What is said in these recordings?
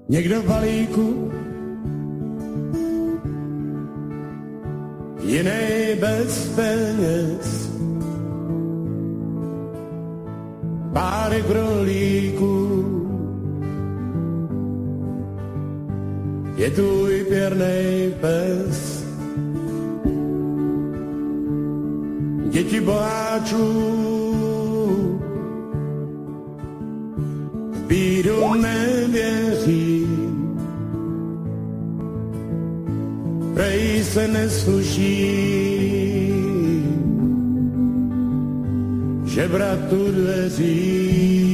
někdo v balíku, jiný bez peněz, párek rohlíků, je tvůj pěrnej pes. Děti boháčů v bídu nevěří, prej se nesluší žebratu dveří,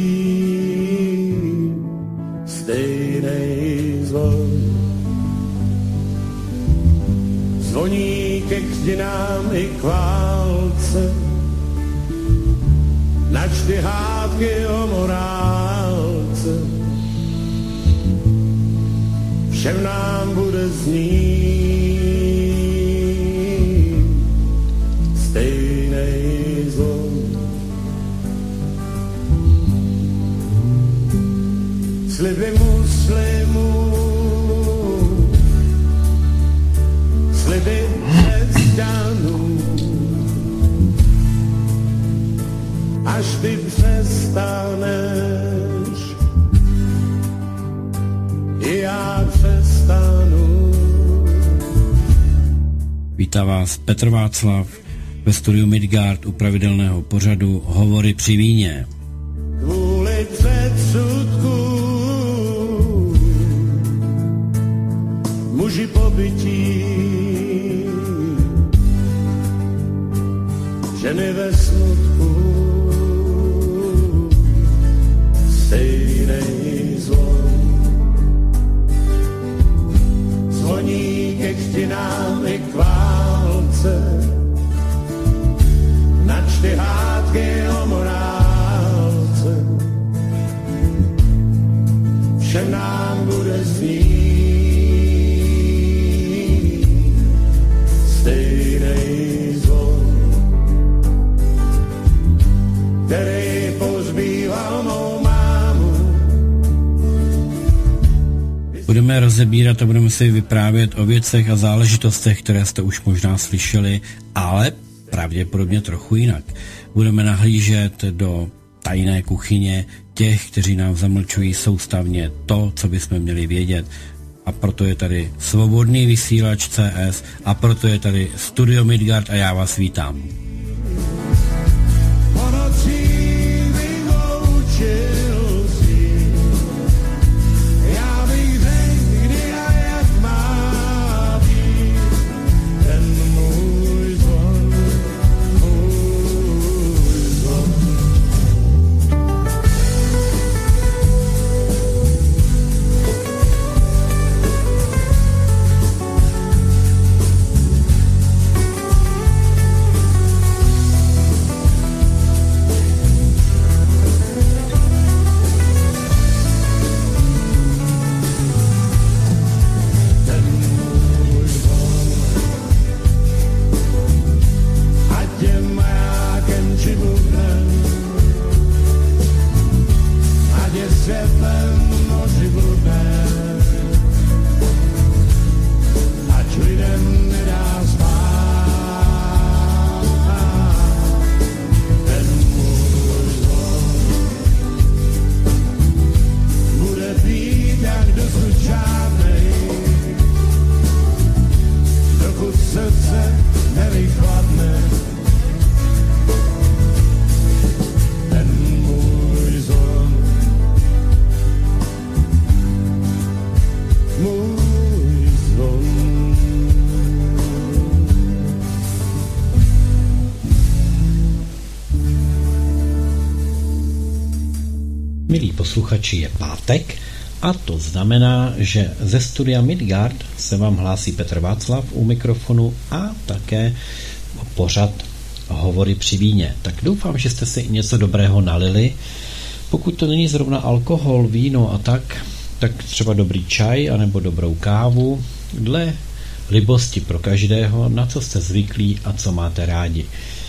stejnej zvon. Zvoní ke křtinám i k válce, načty hádky o morálce, všem nám bude znít stejnej zvon. Sliby muslimů, sliby křesťanů, až ty přestaneš, i já přestanu. Vítá vás Petr Václav ve studiu Midgard u pravidelného pořadu Hovory při víně. Kvůli předsudku muži pobytí, ženy ve smutku, stejnej zvon. Zvoní ke křtinám i k válce, načty hádky o morálce, všem nám bude znít stejnej zvon, který pozbýval mou mámu. Budeme rozebírat a budeme si vyprávět o věcech a záležitostech, které jste už možná slyšeli, ale pravděpodobně trochu jinak. Budeme nahlížet do tajné kuchyně těch, kteří nám zamlčují soustavně to, co bychom měli vědět. A proto je tady Svobodný vysílač CS a proto je tady Studio Midgard a já vás vítám. Milí posluchači, je pátek a to znamená, že ze studia Midgard se vám hlásí Petr Václav u mikrofonu a také pořad Hovory při víně. Tak doufám, že jste si něco dobrého nalili. Pokud to není zrovna alkohol, víno a tak třeba dobrý čaj anebo dobrou kávu, dle libosti pro každého, na co jste zvyklí a co máte rádi.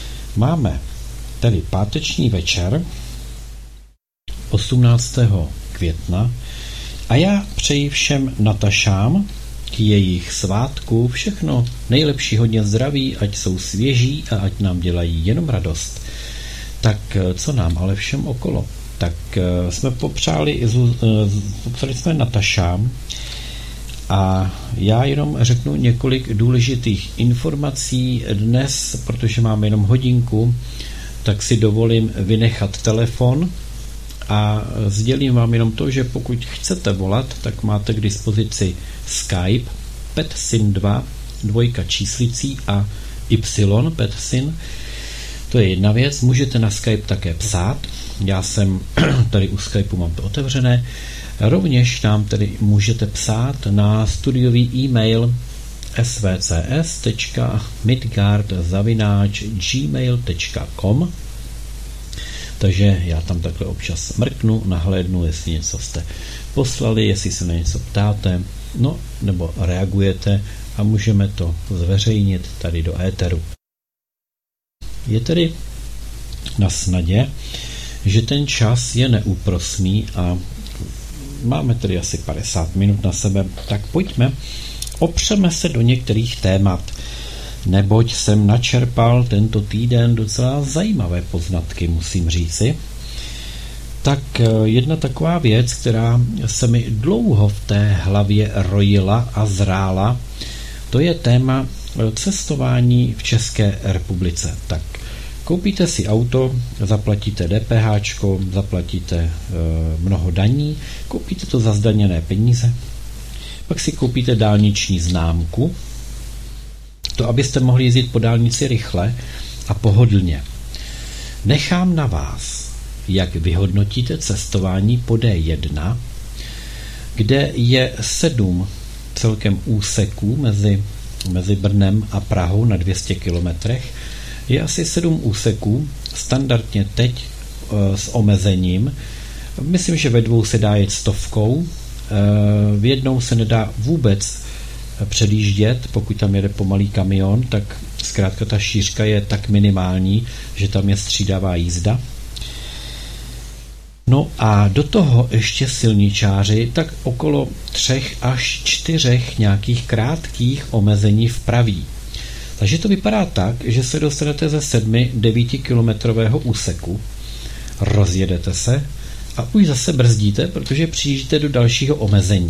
Máme tedy páteční večer 18. května A já přeji všem Natašám k jejich svátku všechno nejlepší, hodně zdraví, ať jsou svěží a ať nám dělají jenom radost. Tak co nám ale všem okolo? Tak jsme popřáli jsme Natašám a já jenom řeknu několik důležitých informací dnes, protože máme jenom hodinku, tak si dovolím vynechat telefon a sdělím vám jenom to, že pokud chcete volat, tak máte k dispozici Skype PETSIN2 dvojka číslicí a Y PETSIN. To je jedna věc. Můžete na Skype také psát. Já jsem tady u Skypeu mám to otevřené. Rovněž nám tedy můžete psát na studiový e-mail svcs.midgard@gmail.com. Takže já tam takhle občas mrknu, nahlédnu, jestli něco jste poslali, jestli se na něco ptáte, no nebo reagujete a můžeme to zveřejnit tady do éteru. Je tedy na snadě, že ten čas je neúprosný a máme tedy asi 50 minut na sebe, tak pojďme, opřeme se do některých témat, neboť jsem načerpal tento týden docela zajímavé poznatky, musím říci. Tak jedna taková věc, která se mi dlouho v té hlavě rojila a zrála, to je téma cestování v České republice. Tak koupíte si auto, zaplatíte DPH, zaplatíte mnoho daní, koupíte to za zdaněné peníze, pak si koupíte dálniční známku, to abyste mohli jezdit po dálnici rychle a pohodlně. Nechám na vás, jak vyhodnotíte cestování po D1, kde je 7 celkem úseků mezi Brnem a Prahou na 200 kilometrech. Je asi 7 úseků, standardně teď s omezením. Myslím, že ve 2 se dá jet 100, v jednou se nedá vůbec předjíždět, pokud tam jede pomalý kamion, tak zkrátka ta šířka je tak minimální, že tam je střídavá jízda. No a do toho ještě silničáři, tak okolo 3 až 4 nějakých krátkých omezení vpraví. Takže to vypadá tak, že se dostanete ze 7-9 kilometrového úseku, rozjedete se a už zase brzdíte, protože přijíždíte do dalšího omezení.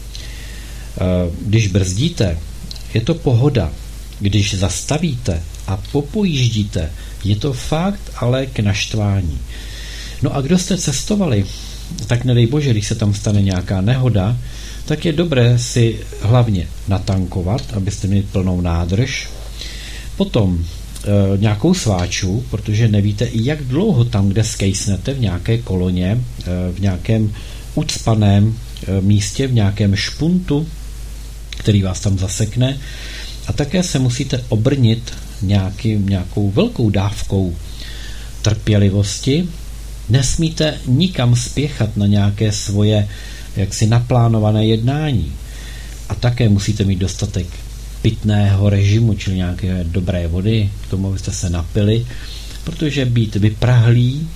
Když brzdíte, je to pohoda. Když zastavíte a popojíždíte, je to fakt ale k naštvání. No a kdo jste cestovali, tak nedej bože, když se tam stane nějaká nehoda, tak je dobré si hlavně natankovat, abyste měli plnou nádrž, potom nějakou sváču, protože nevíte, jak dlouho tam, kde skejsnete v nějaké koloně, v nějakém ucpaném místě, v nějakém špuntu, který vás tam zasekne, a také se musíte obrnit nějakou velkou dávkou trpělivosti. Nesmíte nikam spěchat na nějaké svoje jaksi naplánované jednání. A také musíte mít dostatek pitného režimu, čili nějaké dobré vody, k tomu abyste se napili, protože být vyprahlý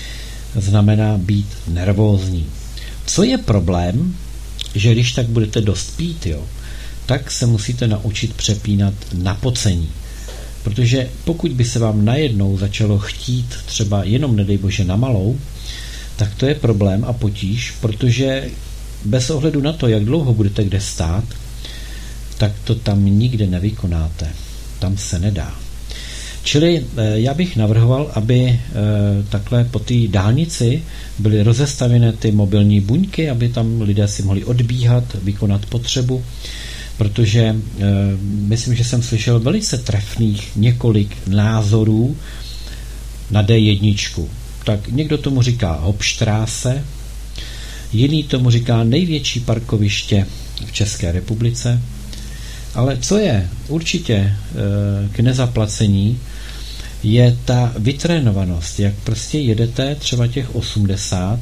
znamená být nervózní. Co je problém, že když tak budete dost pít, tak se musíte naučit přepínat na pocení. Protože pokud by se vám najednou začalo chtít třeba jenom, nedej bože, na malou, tak to je problém a potíž, protože bez ohledu na to, jak dlouho budete kde stát, tak to tam nikde nevykonáte. Tam se nedá. Čili já bych navrhoval, aby takhle po té dálnici byly rozestavěné ty mobilní buňky, aby tam lidé si mohli odbíhat, vykonat potřebu, protože myslím, že jsem slyšel velice trefných několik názorů na D1. Tak někdo tomu říká Hauptstraße, jiný tomu říká největší parkoviště v České republice, ale co je určitě k nezaplacení, je ta vytrénovanost, jak prostě jedete třeba těch 80.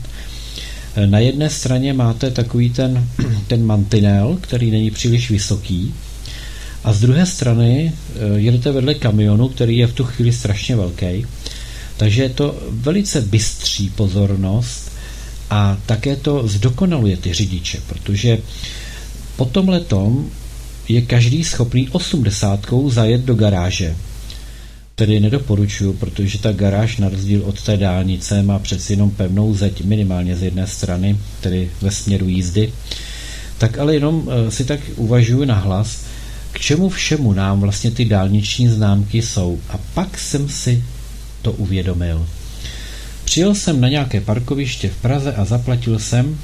Na jedné straně máte takový ten mantinel, který není příliš vysoký, a z druhé strany jedete vedle kamionu, který je v tu chvíli strašně velký. Takže je to velice bystří pozornost a také to zdokonaluje ty řidiče, protože po tomhletom je každý schopný 80 zajet do garáže. Tedy nedoporučuju, protože ta garáž na rozdíl od té dálnice má přeci jenom pevnou zeď minimálně z jedné strany, tedy ve směru jízdy. Tak ale jenom si tak uvažuji nahlas, k čemu všemu nám vlastně ty dálniční známky jsou. A pak jsem si to uvědomil. Přijel jsem na nějaké parkoviště v Praze a zaplatil jsem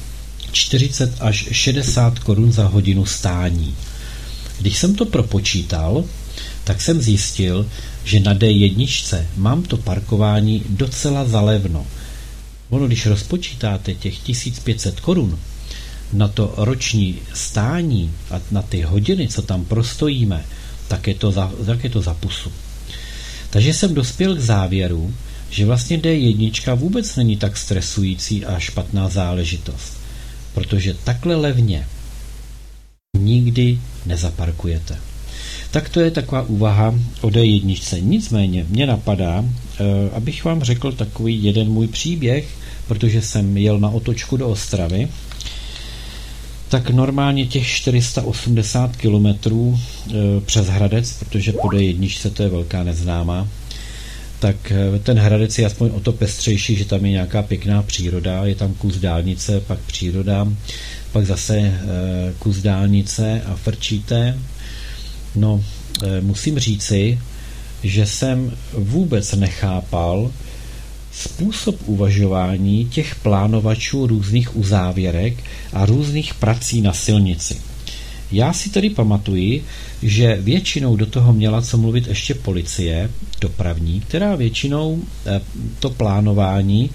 40 až 60 korun za hodinu stání. Když jsem to propočítal, tak jsem zjistil, že na D1 mám to parkování docela zalevno. Ono, když rozpočítáte těch 1500 korun na to roční stání a na ty hodiny, co tam prostojíme, tak je to za pusu. Takže jsem dospěl k závěru, že vlastně D1 vůbec není tak stresující a špatná záležitost, protože takhle levně nikdy nezaparkujete. Tak to je taková úvaha o D1. Nicméně mě napadá, abych vám řekl takový jeden můj příběh, protože jsem jel na otočku do Ostravy, tak normálně těch 480 kilometrů přes Hradec, protože po D1 to je velká neznámá, tak ten Hradec je aspoň o to pestřejší, že tam je nějaká pěkná příroda, je tam kus dálnice, pak příroda, pak zase kus dálnice a frčíte. No, musím říci, že jsem vůbec nechápal způsob uvažování těch plánovačů různých uzávěrek a různých prací na silnici. Já si tedy pamatuji, že většinou do toho měla co mluvit ještě policie dopravní, která většinou to plánování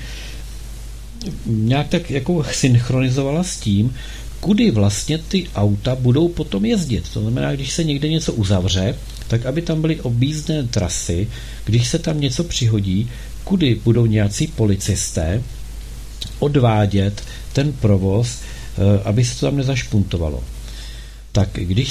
nějak tak jako synchronizovala s tím, kudy vlastně ty auta budou potom jezdit. To znamená, když se někde něco uzavře, tak aby tam byly objízdné trasy, když se tam něco přihodí, kudy budou nějací policisté odvádět ten provoz, aby se to tam nezašpuntovalo. Tak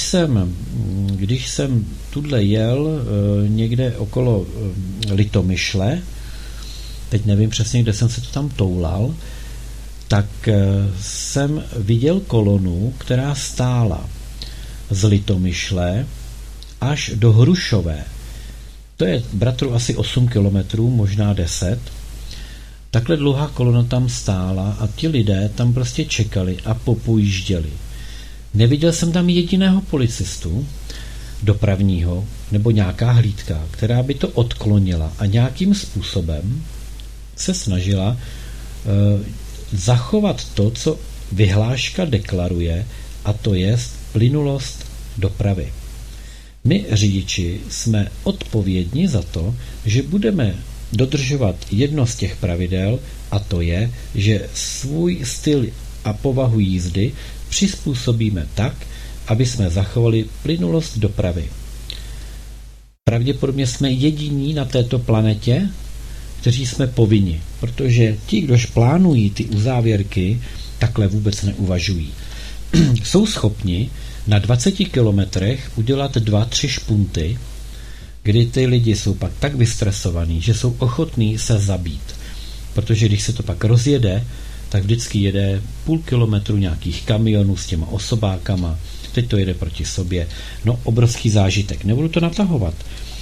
když jsem tudle jel někde okolo Litomyšle, teď nevím přesně, kde jsem se to tam toulal, tak jsem viděl kolonu, která stála z Litomyšle až do Hrušové. To je, bratru, asi 8 kilometrů, možná 10. Takhle dlouhá kolona tam stála a ti lidé tam prostě čekali a popojížděli. Neviděl jsem tam jediného policistu dopravního nebo nějaká hlídka, která by to odklonila a nějakým způsobem se snažila zachovat to, co vyhláška deklaruje, a to je plynulost dopravy. My, řidiči, jsme odpovědní za to, že budeme dodržovat jedno z těch pravidel, a to je, že svůj styl a povahu jízdy přizpůsobíme tak, aby jsme zachovali plynulost dopravy. Pravděpodobně jsme jediní na této planetě, kteří jsme povinni, protože ti, kdož plánují ty uzávěrky, takhle vůbec neuvažují. Jsou schopni na 20 kilometrech udělat 2-3 špunty, kdy ty lidi jsou pak tak vystresovaní, že jsou ochotní se zabít. Protože když se to pak rozjede, tak vždycky jede půl kilometru nějakých kamionů s těma osobákama, teď to jede proti sobě. No, obrovský zážitek. Nebudu to natahovat.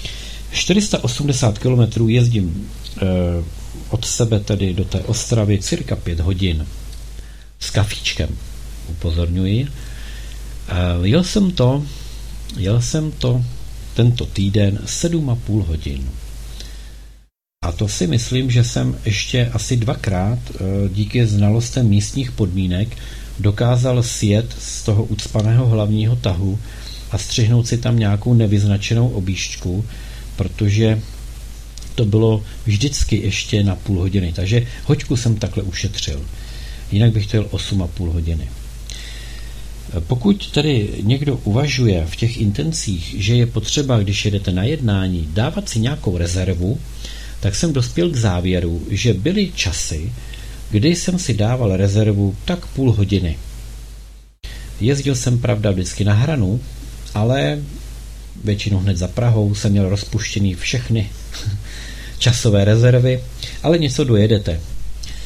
480 kilometrů jezdím od sebe tedy do té Ostravy cirka 5 hodin s kafíčkem, upozorňuji. Jel jsem to tento týden 7,5 hodin. A to si myslím, že jsem ještě asi 2krát díky znalostem místních podmínek dokázal sjet z toho ucpaného hlavního tahu a střihnout si tam nějakou nevyznačenou objížďku, protože to bylo vždycky ještě na půl hodiny. Takže hoďku jsem takhle ušetřil. Jinak bych to jel 8,5 hodiny. Pokud tedy někdo uvažuje v těch intencích, že je potřeba, když jedete na jednání, dávat si nějakou rezervu, tak jsem dospěl k závěru, že byly časy, kdy jsem si dával rezervu tak půl hodiny. Jezdil jsem, pravda, vždycky na hranu, ale většinou hned za Prahou jsem měl rozpuštěný všechny časové rezervy, ale něco dojedete.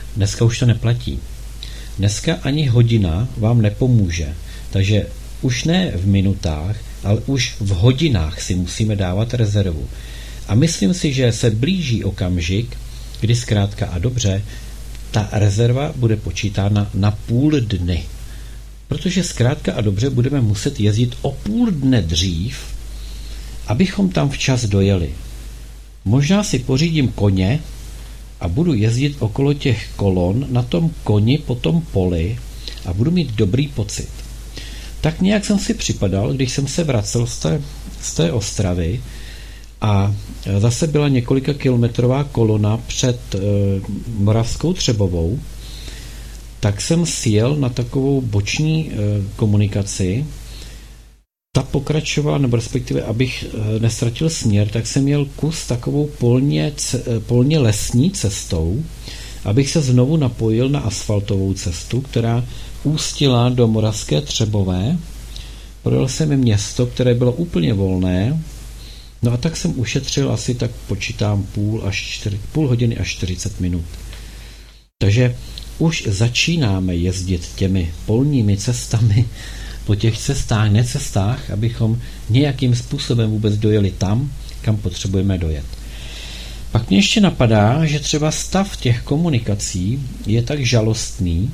dneska už to neplatí. Dneska ani hodina vám nepomůže, takže už ne v minutách, ale už v hodinách si musíme dávat rezervu. A myslím si, že se blíží okamžik, kdy zkrátka a dobře ta rezerva bude počítána na půl dny. Protože zkrátka a dobře budeme muset jezdit o půl dne dřív, abychom tam včas dojeli. Možná si pořídím koně a budu jezdit okolo těch kolon na tom koni po tom poli a budu mít dobrý pocit. Tak nějak jsem si připadal, když jsem se vracel z té Ostravy a zase byla několika kilometrová kolona před Moravskou Třebovou, tak jsem sjel na takovou boční komunikaci. Ta pokračovala, nebo respektive, abych nestratil směr, tak jsem jel kus takovou polně lesní cestou, abych se znovu napojil na asfaltovou cestu, která ústila do Moravské Třebové. Projel jsem město, které bylo úplně volné, no a tak jsem ušetřil asi tak počítám půl hodiny až 40 minut. Takže už začínáme jezdit těmi polními cestami po těch cestách, necestách, abychom nějakým způsobem vůbec dojeli tam, kam potřebujeme dojet. Pak mě ještě napadá, že třeba stav těch komunikací je tak žalostný,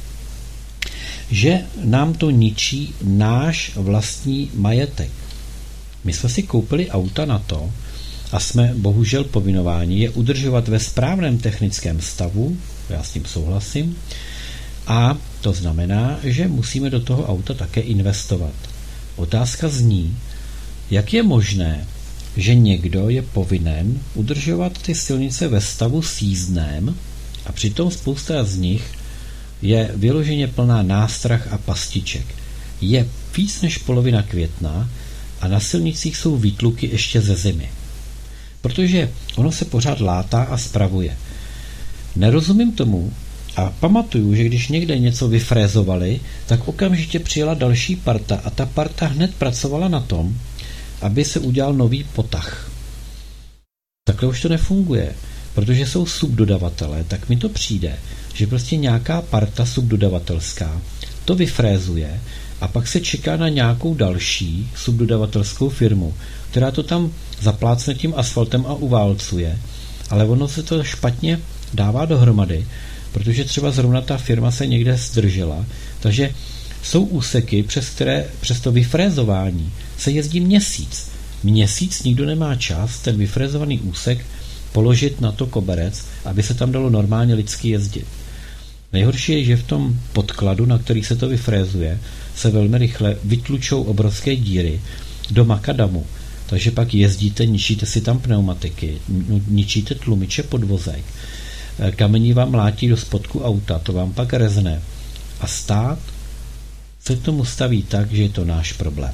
že nám to ničí náš vlastní majetek. My jsme si koupili auta na to a jsme bohužel povinováni je udržovat ve správném technickém stavu, já s tím souhlasím, a to znamená, že musíme do toho auta také investovat. Otázka zní, jak je možné, že někdo je povinen udržovat ty silnice ve stavu sjízdném a přitom spousta z nich je vyloženě plná nástrah a pastiček. Je víc než polovina května a na silnicích jsou výtluky ještě ze zimy. Protože ono se pořád látá a spravuje. Nerozumím tomu a pamatuju, že když někde něco vyfrézovali, tak okamžitě přijela další parta a ta parta hned pracovala na tom, aby se udělal nový potah. Takhle už to nefunguje, protože jsou subdodavatelé, tak mi to přijde, že prostě nějaká parta subdodavatelská to vyfrézuje a pak se čeká na nějakou další subdodavatelskou firmu, která to tam zaplácne tím asfaltem a uválcuje, ale ono se to špatně dává dohromady, protože třeba zrovna ta firma se někde zdržela, takže jsou úseky, přes to vyfrézování se jezdí měsíc. Měsíc nikdo nemá čas ten vyfrézovaný úsek položit na to koberec, aby se tam dalo normálně lidsky jezdit. Nejhorší je, že v tom podkladu, na který se to vyfrézuje, se velmi rychle vytlučou obrovské díry do makadamu. Takže pak jezdíte, ničíte si tam pneumatiky, ničíte tlumiče podvozek, kamení vám mlátí do spodku auta, to vám pak rezne. A stát se k tomu staví tak, že je to náš problém.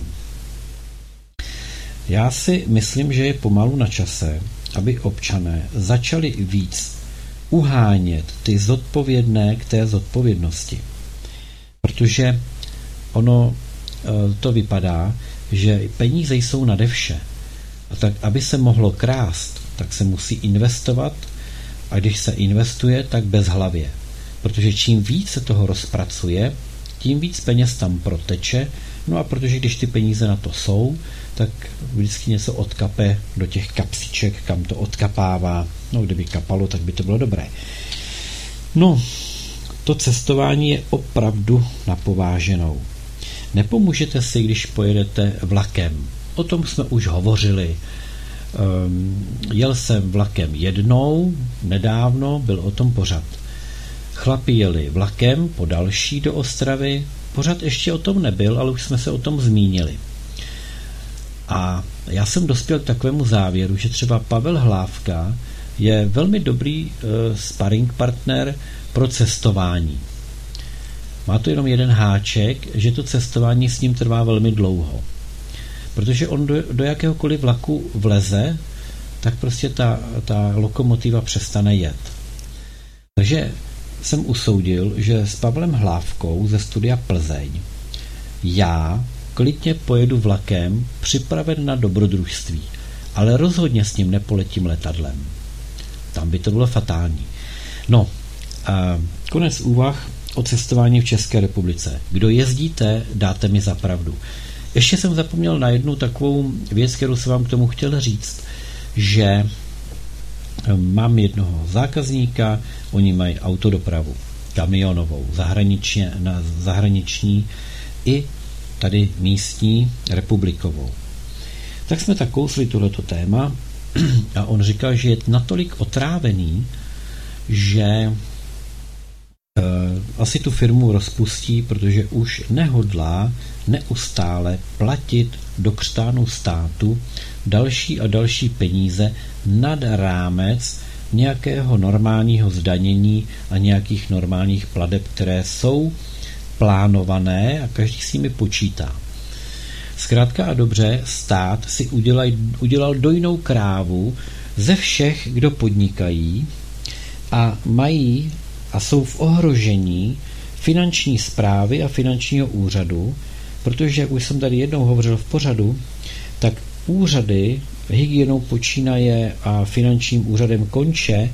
Já si myslím, že je pomalu na čase, aby občané začali víc uhánět ty zodpovědné k té zodpovědnosti. Protože ono to vypadá, že peníze jsou nade vše. A tak, aby se mohlo krást, tak se musí investovat a když se investuje, tak bezhlavě. Protože čím víc se toho rozpracuje, tím víc peněz tam proteče, no a protože když ty peníze na to jsou, tak vždycky něco odkape do těch kapsiček, kam to odkapává. No, kdyby kapalo, tak by to bylo dobré. No, to cestování je opravdu na pováženou. Nepomůžete si, když pojedete vlakem. O tom jsme už hovořili. Jel jsem vlakem jednou, nedávno byl o tom pořad. Chlapi jeli vlakem po další do Ostravy, pořad ještě o tom nebyl, ale už jsme se o tom zmínili. A já jsem dospěl k takovému závěru, že třeba Pavel Hlávka je velmi dobrý sparring partner pro cestování. Má to jenom jeden háček, že to cestování s ním trvá velmi dlouho. Protože on do jakéhokoliv vlaku vleze, tak prostě ta lokomotiva přestane jet. Takže jsem usoudil, že s Pavlem Hlávkou ze studia Plzeň já klidně pojedu vlakem připraven na dobrodružství, ale rozhodně s ním nepoletím letadlem. Tam by to bylo fatální. No, A konec úvah o cestování v České republice. Kdo jezdíte, dáte mi za pravdu. Ještě jsem zapomněl na jednu takovou věc, kterou jsem vám k tomu chtěl říct, že mám jednoho zákazníka, oni mají autodopravu kamionovou, zahraniční i tady místní republikovou. Tak jsme tak kousli tohleto téma a on říkal, že je natolik otrávený, že asi tu firmu rozpustí, protože už nehodlá neustále platit do křtánu státu další a další peníze nad rámec nějakého normálního zdanění a nějakých normálních plateb, které jsou plánované a každý s nimi počítá. Zkrátka a dobře, stát si udělal dojnou krávu ze všech, kdo podnikají a mají a jsou v ohrožení finanční správy a finančního úřadu, protože, jak už jsem tady jednou hovořil v pořadu, tak úřady, hygienou počínaje a finančním úřadem konče,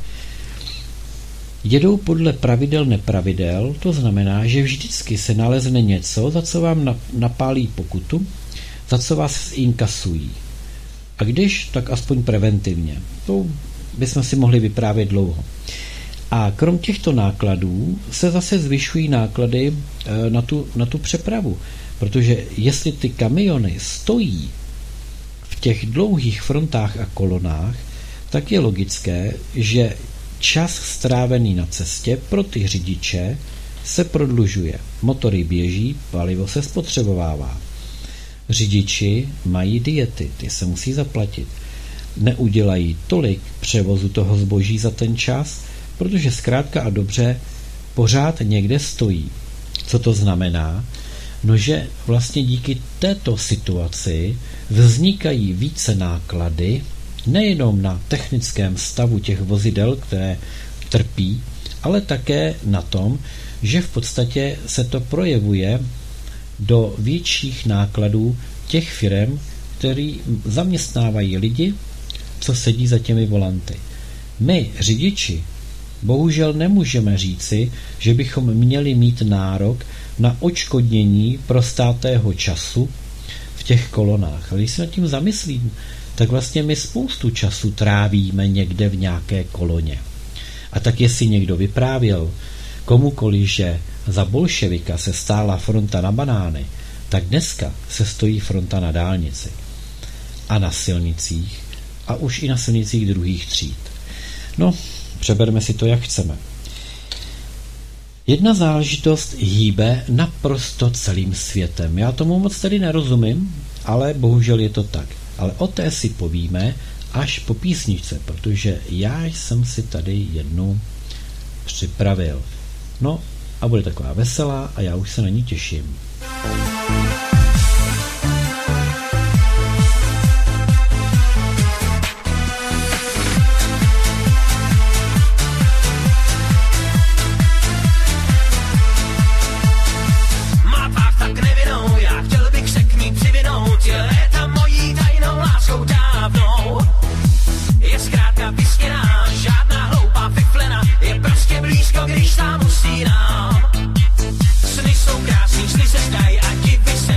jedou podle pravidel nepravidel, to znamená, že vždycky se nalezne něco, za co vám napálí pokutu, za co vás inkasují. A když, tak aspoň preventivně. To bychom si mohli vyprávět dlouho. A krom těchto nákladů se zase zvyšují náklady na tu přepravu. Protože jestli ty kamiony stojí v těch dlouhých frontách a kolonách, tak je logické, že čas strávený na cestě pro ty řidiče se prodlužuje. Motory běží, palivo se spotřebovává. Řidiči mají diety, ty se musí zaplatit. Neudělají tolik převozu toho zboží za ten čas, protože zkrátka a dobře pořád někde stojí. Co to znamená? No, že vlastně díky této situaci vznikají více náklady nejenom na technickém stavu těch vozidel, které trpí, ale také na tom, že v podstatě se to projevuje do větších nákladů těch firem, které zaměstnávají lidi, co sedí za těmi volanty. My, řidiči, bohužel nemůžeme říci, že bychom měli mít nárok na odškodnění prostátého času v těch kolonách. Ale když se nad tím zamyslím, tak vlastně my spoustu času trávíme někde v nějaké koloně. A tak jestli někdo vyprávěl komukoliv, že za bolševika se stála fronta na banány, tak dneska se stojí fronta na dálnici a na silnicích a už i na silnicích druhých tříd. No, přeberme si to, jak chceme. Jedna záležitost hýbe naprosto celým světem. Já tomu moc tady nerozumím, ale bohužel je to tak. Ale o té si povíme až po písničce, protože já jsem si tady jednu připravil. No a bude taková veselá a já už se na ní těším. Když sám usínám, sny jsou krásný, sny se zdají a ti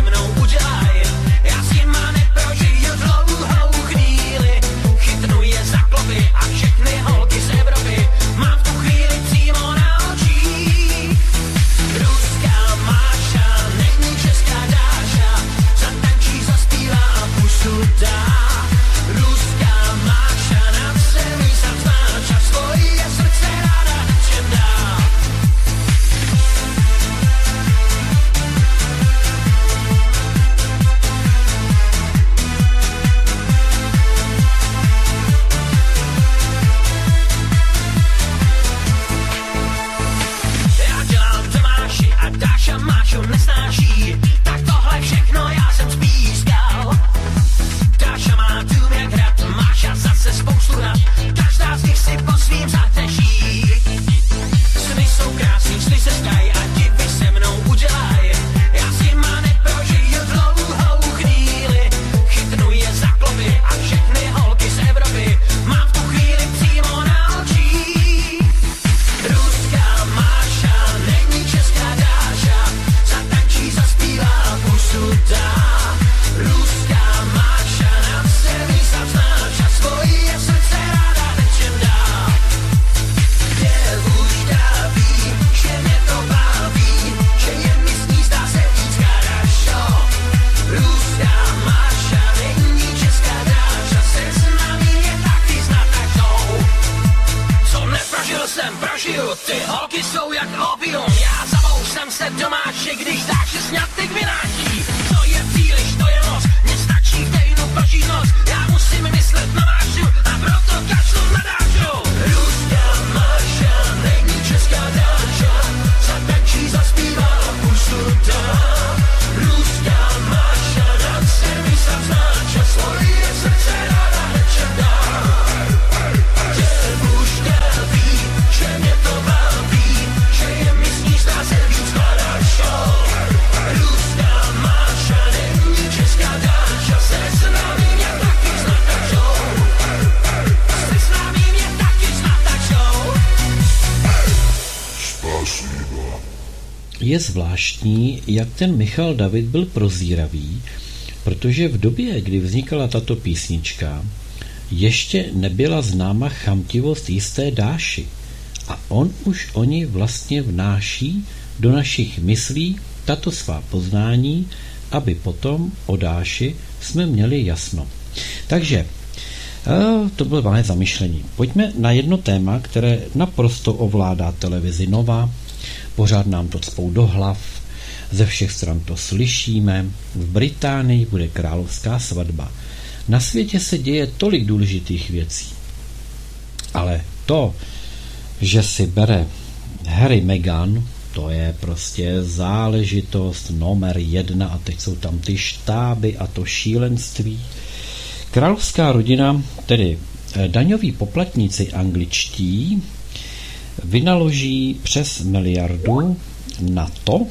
je zvláštní, jak ten Michal David byl prozíravý, protože v době, kdy vznikala tato písnička, ještě nebyla známa chamtivost jisté Dáši. A on už o ní vlastně vnáší do našich myslí tato svá poznání, aby potom o Dáši jsme měli jasno. Takže to bylo malé zamyšlení. Pojďme na jedno téma, které naprosto ovládá televizi Nova. Pořád nám to cpou do hlav, ze všech stran to slyšíme. V Británii bude královská svatba. Na světě se děje tolik důležitých věcí. Ale to, že si bere Harry Meghan, to je prostě záležitost номер 1 a teď jsou tam ty štáby a to šílenství. Královská rodina, tedy daňoví poplatníci angličtí, vynaloží přes 1 miliardu na to,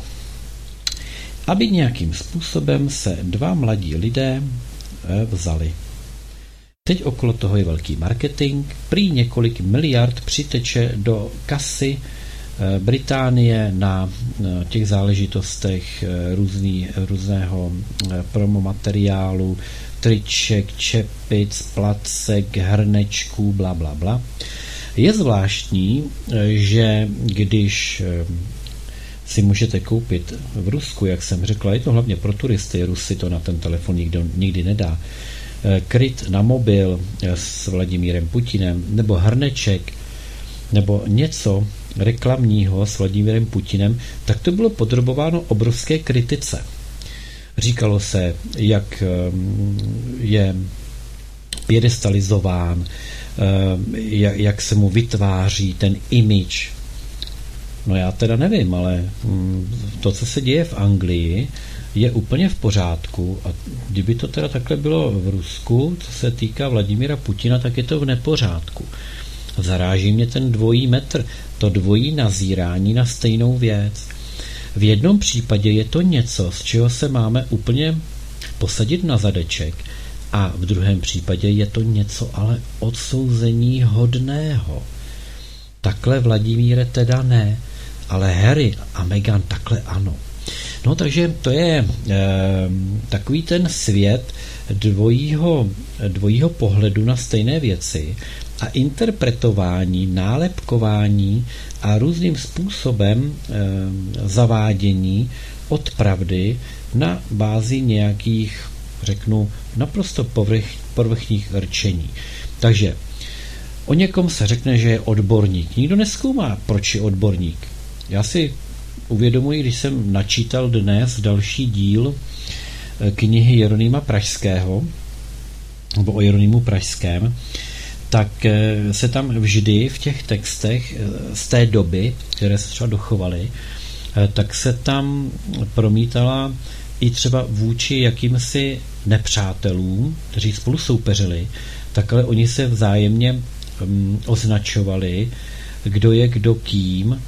aby nějakým způsobem se 2 mladí lidé vzali. Teď okolo toho je velký marketing, prý několik miliard přiteče do kasy Británie na těch záležitostech různého promomateriálu, triček, čepic, placek, hrnečků, bla, bla, bla. Je zvláštní, že když si můžete koupit v Rusku, jak jsem řekla, je to hlavně pro turisty, Rusy to na ten telefon nikdy nedá, kryt na mobil s Vladimírem Putinem, nebo hrneček, nebo něco reklamního s Vladimírem Putinem, tak to bylo podrobováno obrovské kritice. Říkalo se, jak je piedestalizován, jak se mu vytváří ten image. No já teda nevím, ale to, co se děje v Anglii, je úplně v pořádku a kdyby to teda takhle bylo v Rusku, co se týká Vladimíra Putina, tak je to v nepořádku. Zaráží mě ten dvojí metr, to dvojí nazírání na stejnou věc. V jednom případě je to něco, z čeho se máme úplně posadit na zadeček a v druhém případě je to něco ale odsouzení hodného. Takhle Vladimíre teda ne, ale Harry a Meghan takhle ano. No takže to je takový ten svět dvojího pohledu na stejné věci a interpretování, nálepkování a různým způsobem zavádění od pravdy na bázi nějakých, řeknu, naprosto povrchních rčení. Takže o někom se řekne, že je odborník. Nikdo nezkoumá, proč je odborník. Já si uvědomuji, když jsem načítal dnes další díl knihy Jeronýma Pražského, nebo o Jeronýmu Pražském, tak se tam vždy v těch textech z té doby, které se třeba dochovaly, tak se tam promítala i třeba vůči jakýmsi nepřátelům, kteří spolu soupeřili, tak ale oni se vzájemně označovali, kdo je kdo kým,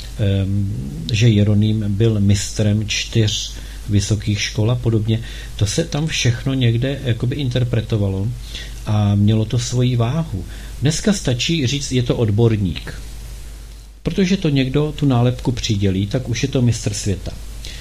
že Jeroným byl mistrem 4 vysokých škol a podobně. To se tam všechno někde jakoby interpretovalo a mělo to svoji váhu. Dneska stačí říct, je to odborník. Protože to někdo tu nálepku přidělí, tak už je to mistr světa.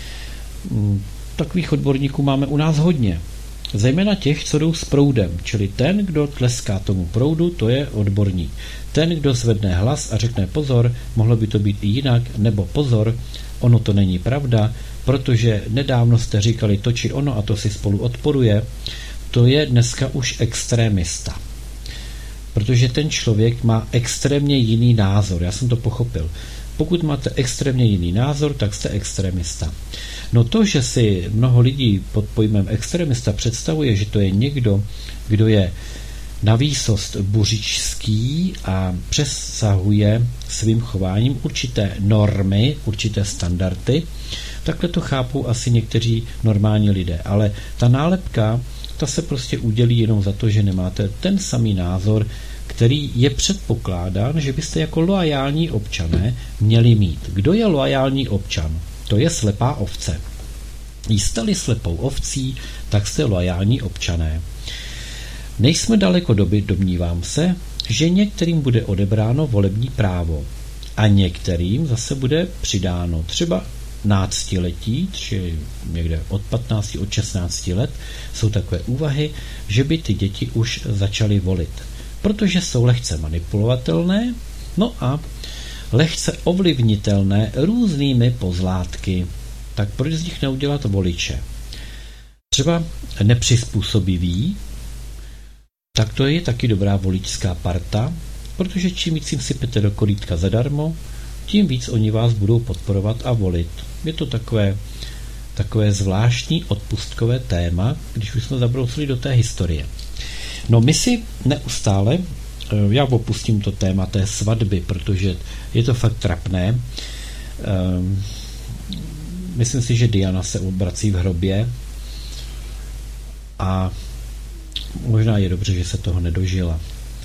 Takových odborníků máme u nás hodně. Zejména těch, co jdou s proudem, čili ten, kdo tleská tomu proudu, to je odborník. Ten, kdo zvedne hlas a řekne pozor, mohlo by to být i jinak, nebo pozor, ono to není pravda, protože nedávno jste říkali to či ono a to si spolu odporuje, to je dneska už extrémista. Protože ten člověk má extrémně jiný názor, já jsem to pochopil. Pokud máte extrémně jiný názor, tak jste extremista. No to, že si mnoho lidí pod pojmem extremista představuje, že to je někdo, kdo je na výsost buřičský a přesahuje svým chováním určité normy, určité standardy, takhle to chápou asi někteří normální lidé. Ale ta nálepka, ta se prostě udělí jenom za to, že nemáte ten samý názor, který je předpokládán, že byste jako loajální občané měli mít. Kdo je loajální občan? To je slepá ovce. Jste-li slepou ovcí, tak jste loajální občané. Nejsme daleko doby, domnívám se, že některým bude odebráno volební právo a některým zase bude přidáno. Třeba 15letí, čili někde od 15, od 16 let, jsou takové úvahy, že by ty děti už začaly volit. Protože jsou lehce manipulovatelné, no a lehce ovlivnitelné různými pozlátky. Tak proč z nich neudělat voliče? Třeba nepřizpůsobivý, tak to je taky dobrá voličská parta, protože čím víc jim sypete do korýtka zadarmo, tím víc oni vás budou podporovat a volit. Je to takové zvláštní odpustkové téma, když už jsme zabrousili do té historie. No my si neustále, já opustím to téma té svatby, protože je to fakt trapné. Myslím si, že Diana se obrací v hrobě a možná je dobře, že se toho nedožila.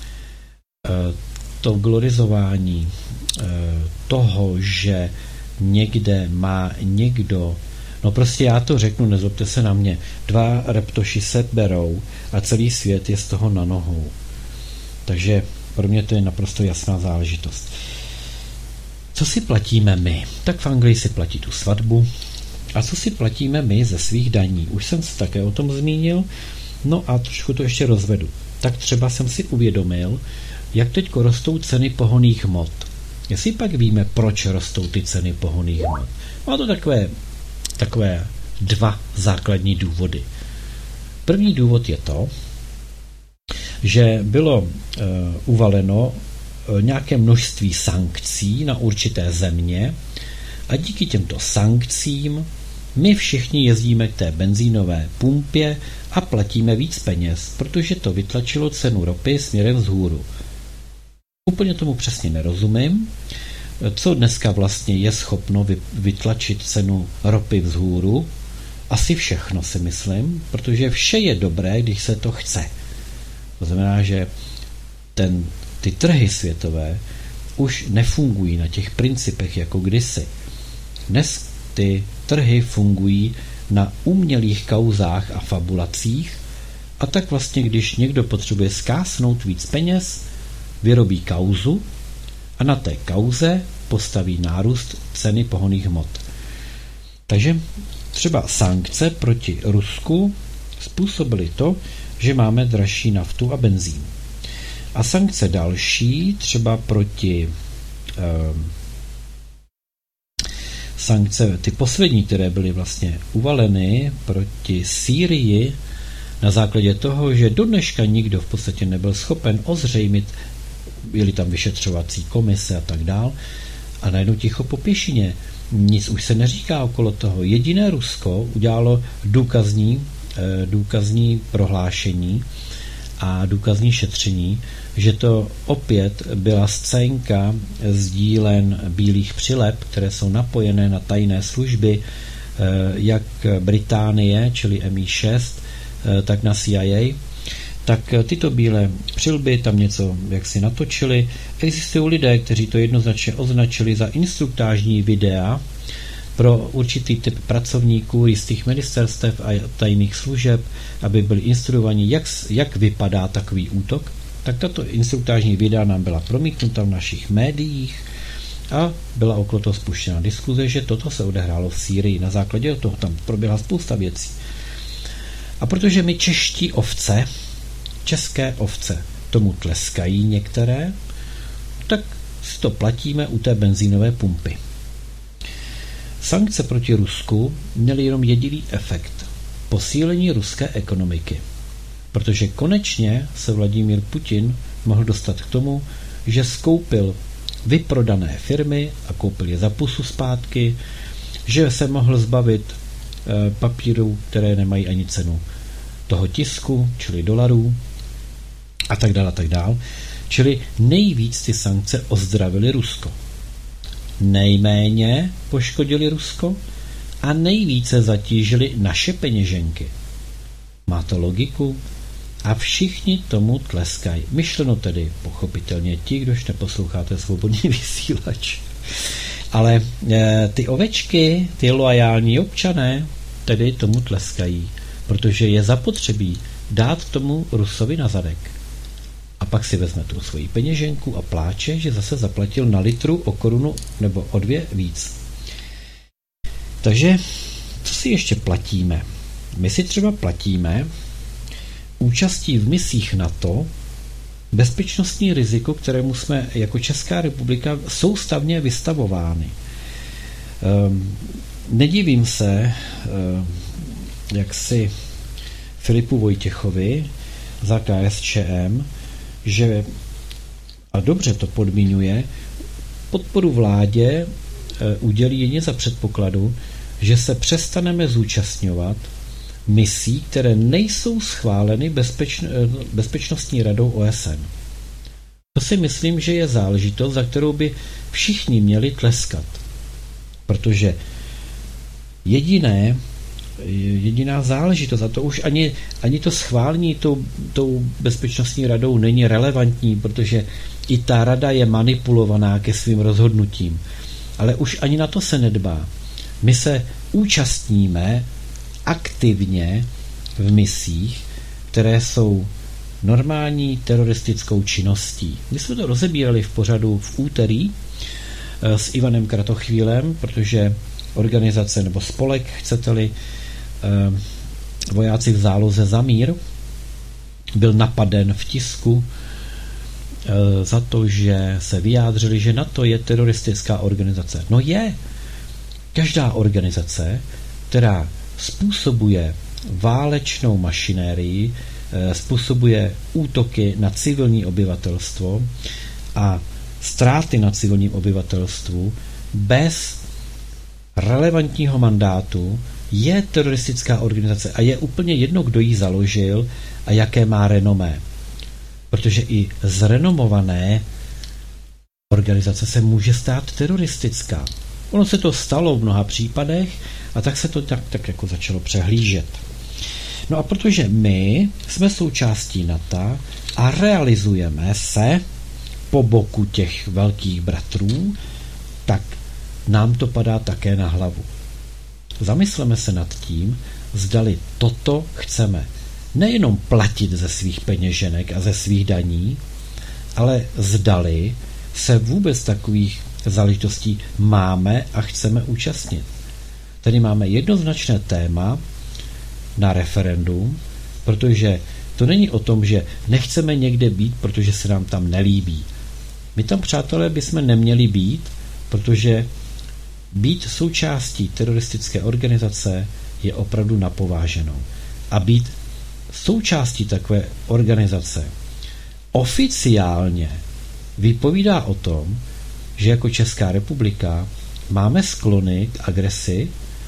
To glorizování toho, že někde má někdo, no prostě já to řeknu, nezlobte se na mě, 2 reptoši se berou a celý svět je z toho na nohou. Takže pro mě to je naprosto jasná záležitost. Co si platíme my? Tak v Anglii si platí tu svatbu. A co si platíme my ze svých daní? Už jsem se také o tom zmínil, no a trošku to ještě rozvedu. Tak třeba jsem si uvědomil, jak teď rostou ceny pohonných hmot. Jestli pak víme, proč rostou ty ceny pohonných hmot. Má to takové 2 základní důvody. První důvod je to, že bylo uvaleno nějaké množství sankcí na určité země a díky těmto sankcím my všichni jezdíme k té benzínové pumpě a platíme víc peněz, protože to vytlačilo cenu ropy směrem vzhůru. Úplně tomu přesně nerozumím, co dneska vlastně je schopno vytlačit cenu ropy vzhůru. Asi všechno, si myslím, protože vše je dobré, když se to chce. To znamená, že ty trhy světové už nefungují na těch principech jako kdysi. Dnes ty trhy fungují na umělých kauzách a fabulacích a tak vlastně, když někdo potřebuje skásnout víc peněz, vyrobí kauzu a na té kauze postaví nárůst ceny pohonných hmot. Takže třeba sankce proti Rusku způsobily to, že máme dražší naftu a benzín. A sankce další, třeba proti sankce, ty poslední, které byly vlastně uvaleny proti Sýrii na základě toho, že do dneška nikdo v podstatě nebyl schopen ozřejmit, byly tam vyšetřovací komise a tak dál, a najednou ticho po pěšině. Nic už se neříká okolo toho. Jediné Rusko udělalo důkazní prohlášení a důkazní šetření, že to opět byla scénka z dílen bílých přileb, které jsou napojené na tajné služby, jak Británie, čili MI6, tak na CIA. Tak tyto bílé přilby tam něco jaksi natočili. Existují lidé, kteří to jednoznačně označili za instruktážní videa pro určitý typ pracovníků jistých ministerstev a tajných služeb, aby byli instruovaní, jak vypadá takový útok. Tak tato instruktážní videa nám byla promítnuta v našich médiích a byla okolo toho spuštěna diskuze, že toto se odehrálo v Sýrii. Na základě toho tam proběhla spousta věcí. A protože my české ovce tomu tleskají některé, tak si to platíme u té benzínové pumpy. Sankce proti Rusku měly jenom jediný efekt. Posílení ruské ekonomiky. Protože konečně se Vladimír Putin mohl dostat k tomu, že skoupil vyprodané firmy a koupil je za pusu zpátky, že se mohl zbavit papírů, které nemají ani cenu toho tisku, čili dolarů a tak dále, a tak dále. Čili nejvíc ty sankce ozdravily Rusko. Nejméně poškodili Rusko a nejvíce zatížili naše peněženky. Má to logiku? A všichni tomu tleskají. Myšleno tedy pochopitelně ti, kdož neposloucháte Svobodný vysílač. Ale ty ovečky, ty loajální občané, tedy tomu tleskají, protože je zapotřebí dát tomu Rusovi na zadek. A pak si vezme tu svoji peněženku a pláče, že zase zaplatil na litru o korunu nebo o 2 víc. Takže co si ještě platíme? My si třeba platíme účastí v misích NATO bezpečnostní riziko, kterému jsme jako Česká republika soustavně vystavovány. Nedivím se jaksi Filipu Vojtěchovi za KSČM, že, a dobře to podmiňuje, podporu vládě udělí jen za předpokladu, že se přestaneme zúčastňovat misí, které nejsou schváleny Bezpečnostní radou OSN. To si myslím, že je záležitost, za kterou by všichni měli tleskat. Protože jediná záležitost, a to už ani to schválení tou Bezpečnostní radou není relevantní, protože i ta rada je manipulovaná ke svým rozhodnutím. Ale už ani na to se nedbá. My se účastníme aktivně v misích, které jsou normální teroristickou činností. My jsme to rozebírali v pořadu v úterý s Ivanem Kratochvílem, protože organizace nebo spolek, chcete-li, vojáci v záloze za mír, byl napaden v tisku za to, že se vyjádřili, že NATO je teroristická organizace. No je. Každá organizace, která způsobuje válečnou mašinérii, způsobuje útoky na civilní obyvatelstvo a ztráty na civilním obyvatelstvu bez relevantního mandátu, je teroristická organizace a je úplně jedno, kdo ji založil a jaké má renomé. Protože i zrenomované organizace se může stát teroristická. Ono se to stalo v mnoha případech a tak se to tak jako začalo přehlížet. No a protože my jsme součástí NATO a realizujeme se po boku těch velkých bratrů, tak nám to padá také na hlavu. Zamysleme se nad tím, zdali toto chceme nejenom platit ze svých peněženek a ze svých daní, ale zdali se vůbec takových záležitostí máme a chceme účastnit. Tady máme jednoznačné téma na referendum, protože to není o tom, že nechceme někde být, protože se nám tam nelíbí. My tam, přátelé, bychom neměli být, protože být součástí teroristické organizace je opravdu napováženou. A být součástí takové organizace oficiálně vypovídá o tom, že jako Česká republika máme sklony k agresi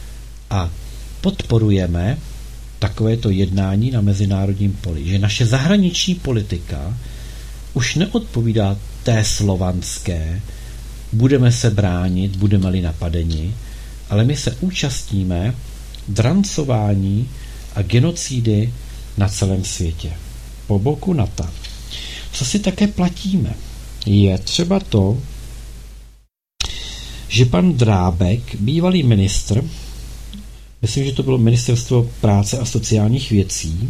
a podporujeme takovéto jednání na mezinárodním poli. Že naše zahraniční politika už neodpovídá té slovanské, budeme se bránit, budeme-li napadeni, ale my se účastníme drancování a genocidy na celém světě. Po boku NATO. Co si také platíme? Je třeba to, že pan Drábek, bývalý ministr, myslím, že to bylo Ministerstvo práce a sociálních věcí,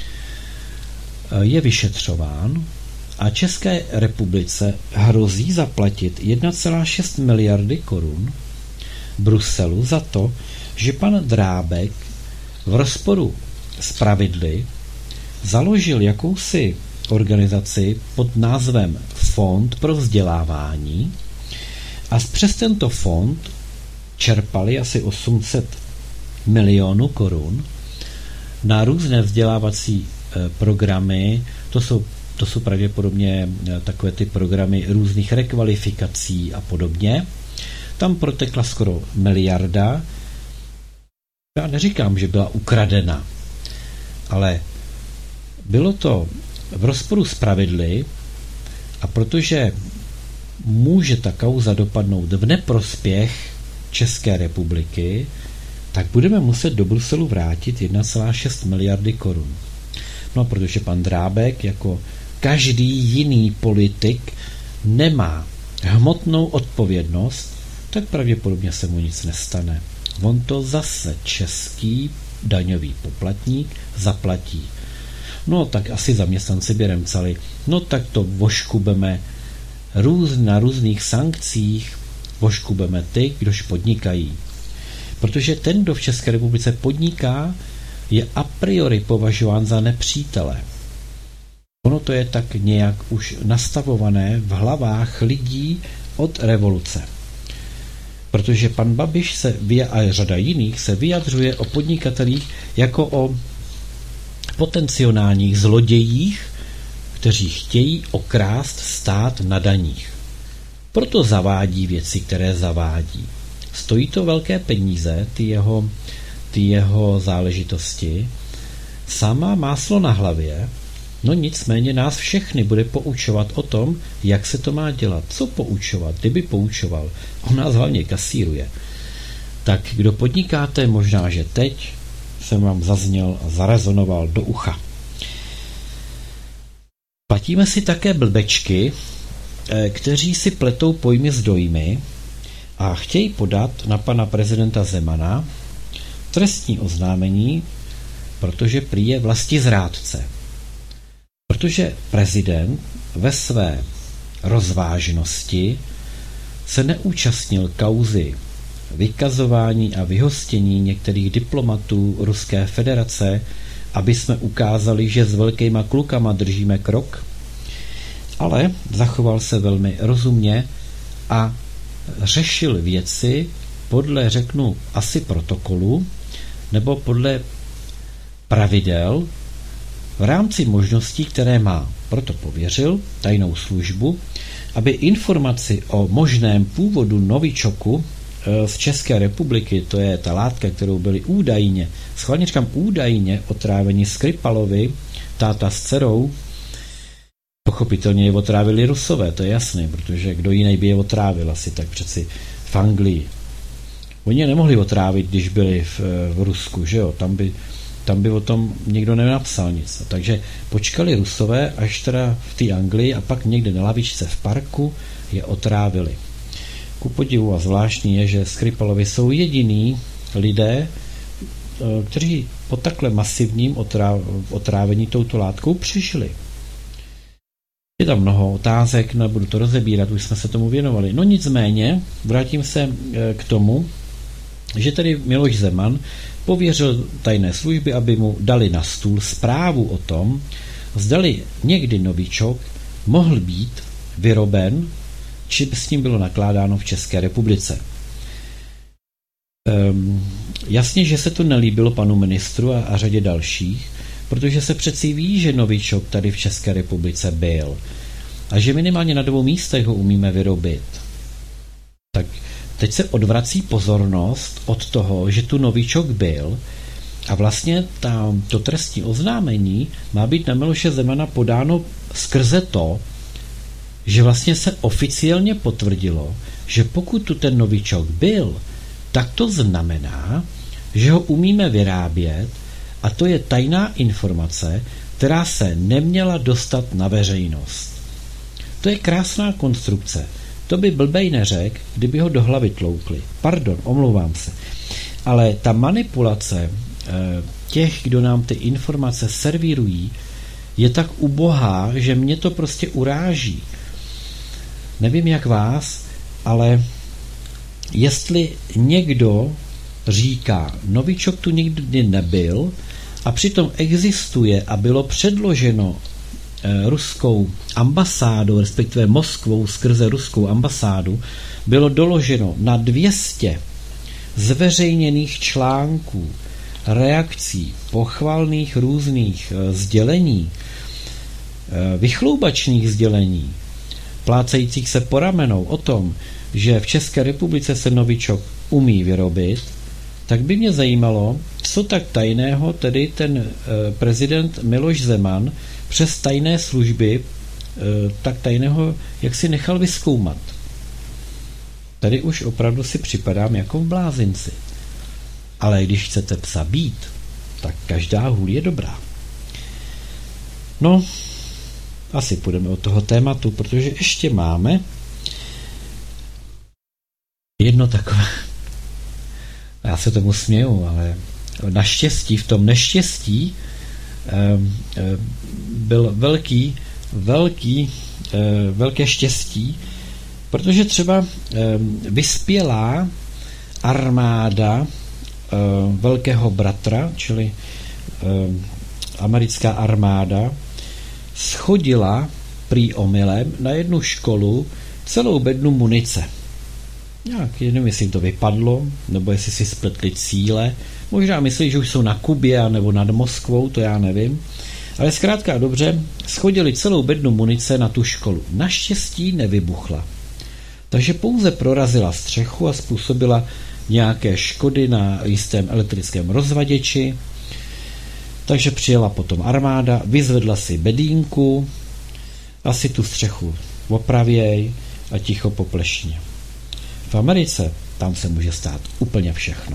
je vyšetřován a České republice hrozí zaplatit 1,6 miliardy korun Bruselu za to, že pan Drábek v rozporu s pravidly založil jakousi organizaci pod názvem Fond pro vzdělávání a přes tento fond čerpali asi 800 milionů korun na různé vzdělávací programy. To jsou pravděpodobně takové ty programy různých rekvalifikací a podobně. Tam protekla skoro miliarda. Já neříkám, že byla ukradena, ale bylo to v rozporu s pravidly a protože může ta kauza dopadnout v neprospěch České republiky, tak budeme muset do Bruselu vrátit 1,6 miliardy korun. No, protože pan Drábek jako každý jiný politik nemá hmotnou odpovědnost, tak pravděpodobně se mu nic nestane. On to zase český daňový poplatník zaplatí. No tak asi zaměstnanci by remcali. No tak to voškubeme na různých sankcích, voškubeme ty, kdož podnikají. Protože ten, kdo v České republice podniká, je a priori považován za nepřítele. Ono to je tak nějak už nastavované v hlavách lidí od revoluce. Protože pan Babiš a řada jiných se vyjadřuje o podnikatelích jako o potenciálních zlodějích, kteří chtějí okrást stát na daních. Proto zavádí věci, které zavádí. Stojí to velké peníze, ty jeho záležitosti. Sama máslo na hlavě, no nicméně nás všechny bude poučovat o tom, jak se to má dělat. Co poučovat? Kdyby poučoval. On nás hlavně kasíruje. Tak kdo podnikáte, možná, že teď jsem vám zazněl a zarezonoval do ucha. Platíme si také blbečky, kteří si pletou pojmy s dojmy a chtějí podat na pana prezidenta Zemana trestní oznámení, protože prý je vlastizrádce. Protože prezident ve své rozvážnosti se neúčastnil kauzy vykazování a vyhostění některých diplomatů Ruské federace, aby jsme ukázali, že s velkýma klukama držíme krok, ale zachoval se velmi rozumně a řešil věci podle, řeknu, asi protokolu nebo podle pravidel v rámci možností, které má. Proto pověřil tajnou službu, aby informaci o možném původu novičoku z České republiky, to je ta látka, kterou byli údajně, schválně říkám údajně, otráveni Skripalovi, táta s dcerou, pochopitelně je otrávili Rusové, to je jasné, protože kdo jiný by je otrávil asi tak přeci v Anglii. Oni je nemohli otrávit, když byli v Rusku, že jo, tam by o tom nikdo nenapsal nic. Takže počkali Rusové až teda v té Anglii a pak někde na lavičce v parku je otrávili. Ku podivu a zvláštní je, že Skripalovi jsou jediný lidé, kteří po takhle masivním otrávení touto látkou přišli. Je tam mnoho otázek, nebudu to rozebírat, už jsme se tomu věnovali. No nicméně, vrátím se k tomu, že tedy Miloš Zeman pověřil tajné služby, aby mu dali na stůl zprávu o tom, zdali někdy novičok mohl být vyroben, či s ním bylo nakládáno v České republice. Jasně, že se to nelíbilo panu ministru a řadě dalších, protože se přeci ví, že novičok tady v České republice byl a že minimálně na 2 místech ho umíme vyrobit. Tak teď se odvrací pozornost od toho, že tu novičok byl a vlastně to trestní oznámení má být na Miloše Zemana podáno skrze to, že vlastně se oficiálně potvrdilo, že pokud tu ten novičok byl, tak to znamená, že ho umíme vyrábět a to je tajná informace, která se neměla dostat na veřejnost. To je krásná konstrukce. To by blbej neřekl, kdyby ho do hlavy tloukli. Pardon, omlouvám se. Ale ta manipulace těch, kdo nám ty informace servírují, je tak ubohá, že mě to prostě uráží. Nevím jak vás, ale jestli někdo říká, novičok tu nikdy nebyl a přitom existuje a bylo předloženo ruskou ambasádu, respektive Moskvou skrze ruskou ambasádu, bylo doloženo na 200 zveřejněných článků, reakcí, pochvalných různých sdělení, vychloubačných sdělení, plácajících se po ramenou o tom, že v České republice se novičok umí vyrobit, tak by mě zajímalo, co tak tajného tedy ten prezident Miloš Zeman přes tajné služby tak tajného, jak si nechal vyzkoumat. Tady už opravdu si připadám jako v blázinci. Ale když chcete psa být, tak každá hůl je dobrá. No, asi půjdeme od toho tématu, protože ještě máme jedno takové, já se tomu směju, ale naštěstí, v tom neštěstí byl velké štěstí, protože třeba vyspělá armáda Velkého bratra, čili americká armáda, schodila prý omylem na jednu školu celou bednu munice. Nějak, nevím, jestli to vypadlo, nebo jestli si spletli cíle. Možná myslí, že už jsou na Kubě nebo nad Moskvou, to já nevím. Ale zkrátka dobře, schodili celou bednu munice na tu školu. Naštěstí nevybuchla. Takže pouze prorazila střechu a způsobila nějaké škody na jistém elektrickém rozvaděči. Takže přijela potom armáda, vyzvedla si bedínku, asi tu střechu opravěj a ticho po plešně. V Americe tam se může stát úplně všechno.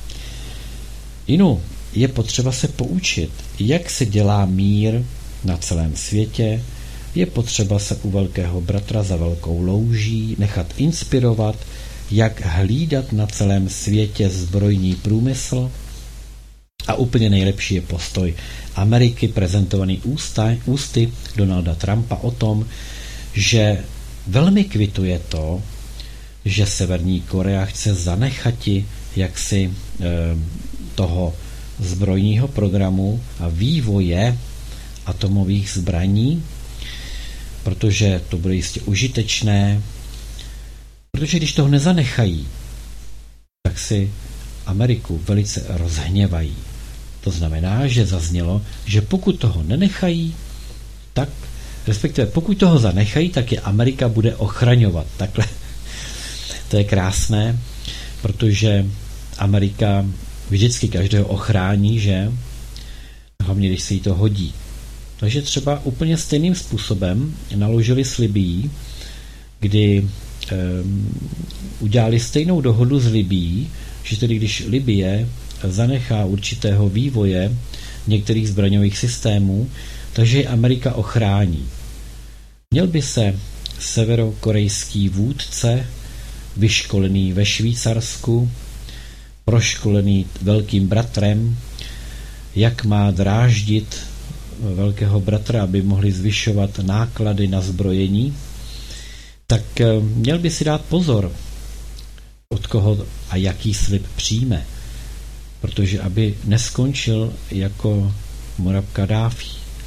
Inu, je potřeba se poučit, jak se dělá mír na celém světě, je potřeba se u Velkého bratra za velkou louží nechat inspirovat, jak hlídat na celém světě zbrojní průmysl. A úplně nejlepší je postoj Ameriky prezentovaný ústy Donalda Trumpa o tom, že velmi kvituje to, že Severní Korea chce zanechati jaksi toho zbrojního programu a vývoje atomových zbraní, protože to bude jistě užitečné, protože když toho nezanechají, tak si Ameriku velice rozhněvají. To znamená, že zaznělo, že pokud toho nenechají, tak, respektive pokud toho zanechají, tak je Amerika bude ochraňovat. Takhle. To je krásné, protože Amerika vždycky každého ochrání, že? Hlavně, když se jí to hodí. Takže třeba úplně stejným způsobem naložili s Libyí, kdy udělali stejnou dohodu s Libyí, že tedy když Libye zanechá určitého vývoje některých zbraňových systémů, takže je Amerika ochrání. Měl by se severokorejský vůdce, vyškolený ve Švýcarsku, proškolený Velkým bratrem, jak má dráždit Velkého bratra, aby mohli zvyšovat náklady na zbrojení, tak měl by si dát pozor, od koho a jaký slib přijme, protože aby neskončil jako Muammar Kaddáfí,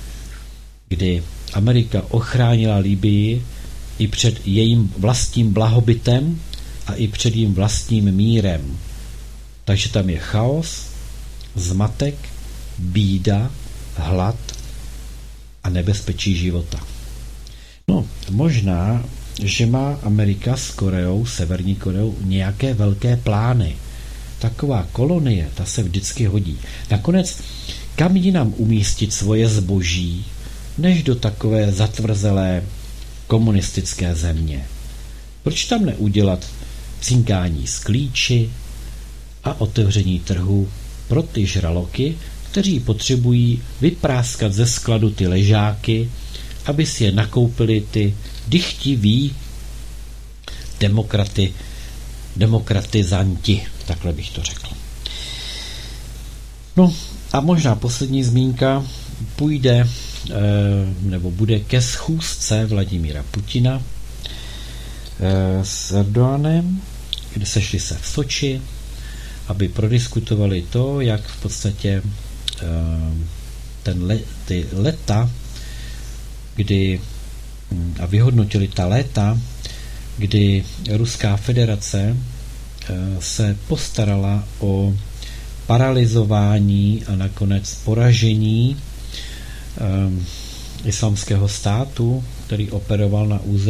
kdy Amerika ochránila Libyi i před jejím vlastním blahobytem a i před jejím vlastním mírem. Takže tam je chaos, zmatek, bída, hlad a nebezpečí života. No, možná, že má Amerika s Koreou, Severní Koreou, nějaké velké plány. Taková kolonie, ta se vždycky hodí. Nakonec, kam jinam umístit svoje zboží, než do takové zatvrzelé komunistické země? Proč tam neudělat cinkání z klíči a otevření trhu pro ty žraloky, kteří potřebují vypráskat ze skladu ty ležáky, aby si je nakoupili ty dychtiví demokratizanti, takhle bych to řekl. No a možná poslední zmínka půjde nebo bude ke schůzce Vladimíra Putina s Erdoganem, kde sešli se v Soči, aby prodiskutovali to, jak v podstatě ty léta, kdy a vyhodnotili ta léta, kdy Ruská federace se postarala o paralyzování a nakonec poražení islámského státu, který operoval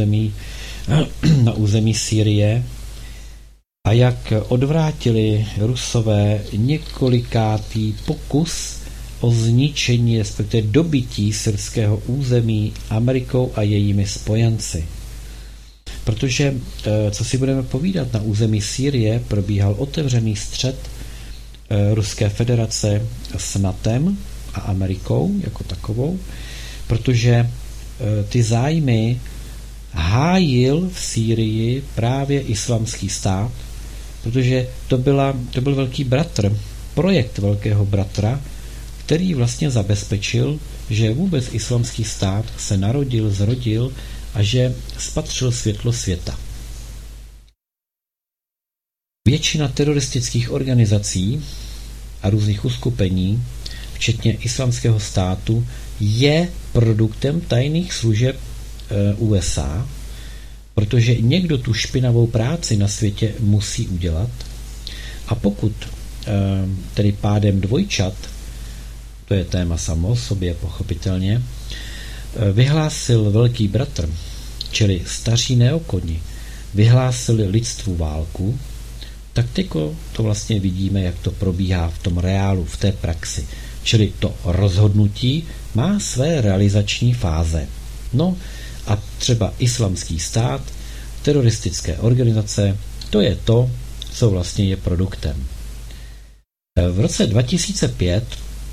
na území Sýrie, a jak odvrátili Rusové několikátý pokus o zničení, respektive dobytí syrského území Amerikou a jejími spojenci. Protože, co si budeme povídat, na území Sýrie probíhal otevřený střet Ruské federace s NATOem a Amerikou jako takovou, protože ty zájmy hájil v Sýrii právě Islámský stát, protože to byl Velký bratr, projekt Velkého bratra, který vlastně zabezpečil, že vůbec Islámský stát se narodil, zrodil a že spatřil světlo světa. Většina teroristických organizací a různých uskupení, včetně Islámského státu, je produktem tajných služeb USA, protože někdo tu špinavou práci na světě musí udělat. A pokud tedy pádem dvojčat, to je téma samo o sobě pochopitelně, vyhlásil velký bratr, čili staří neokoni, vyhlásili lidstvu válku, tak tyko to vlastně vidíme, jak to probíhá v tom reálu, v té praxi. Čili to rozhodnutí má své realizační fáze. No a třeba Islámský stát, teroristické organizace, to je to, co vlastně je produktem. V roce 2005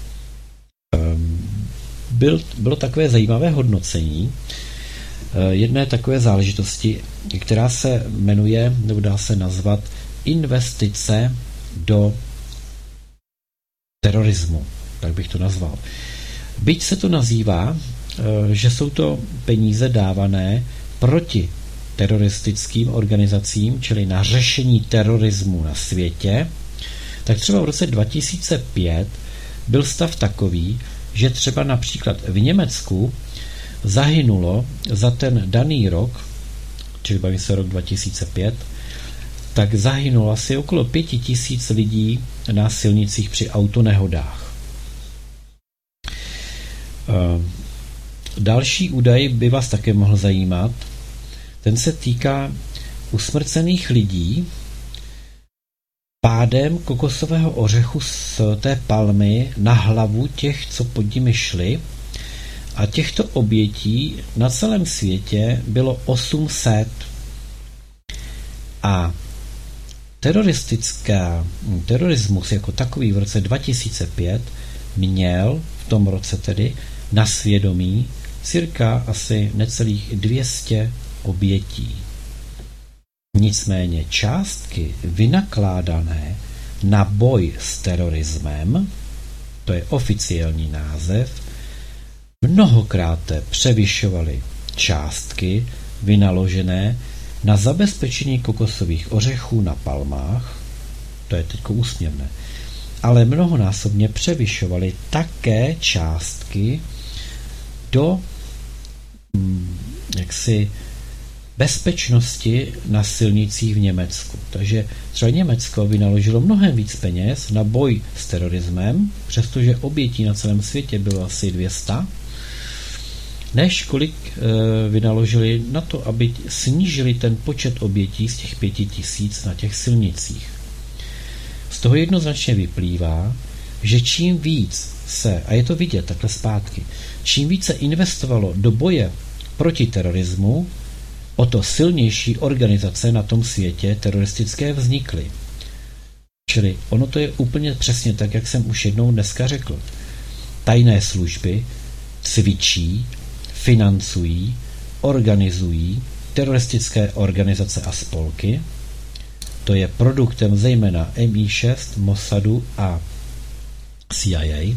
bylo takové zajímavé hodnocení jedné takové záležitosti, která se jmenuje, nebo dá se nazvat, investice do terorismu, tak bych to nazval. Byť se to nazývá, že jsou to peníze dávané proti teroristickým organizacím, čili na řešení terorismu na světě, tak třeba v roce 2005 byl stav takový, že třeba například v Německu zahynulo za ten daný rok, čili baví se rok 2005, tak zahynulo asi okolo 5000 lidí na silnicích při autonehodách. Další údaj by vás také mohl zajímat. Ten se týká usmrcených lidí pádem kokosového ořechu z té palmy na hlavu těch, co pod nimi šli. A těchto obětí na celém světě bylo 800. A terorismus jako takový v roce 2005 měl v tom roce tedy na svědomí cirka asi necelých 200 obětí. Nicméně částky vynakládané na boj s terorismem, to je oficiální název, mnohokrát převyšovaly částky vynaložené na zabezpečení kokosových ořechů na palmách, to je teď úsměvné, ale mnohonásobně převyšovaly také částky do jaksi bezpečnosti na silnicích v Německu. Takže třeba Německo vynaložilo mnohem víc peněz na boj s terorismem, přestože obětí na celém světě bylo asi 200, než kolik vynaložili na to, aby snížili ten počet obětí z těch 5000 na těch silnicích. Z toho jednoznačně vyplývá, že čím víc se, a je to vidět takhle zpátky, čím více investovalo do boje proti terorismu, o to silnější organizace na tom světě teroristické vznikly. Čili ono to je úplně přesně tak, jak jsem už jednou dneska řekl. Tajné služby cvičí, financují, organizují teroristické organizace a spolky. To je produktem zejména MI6, Mossadu a CIA.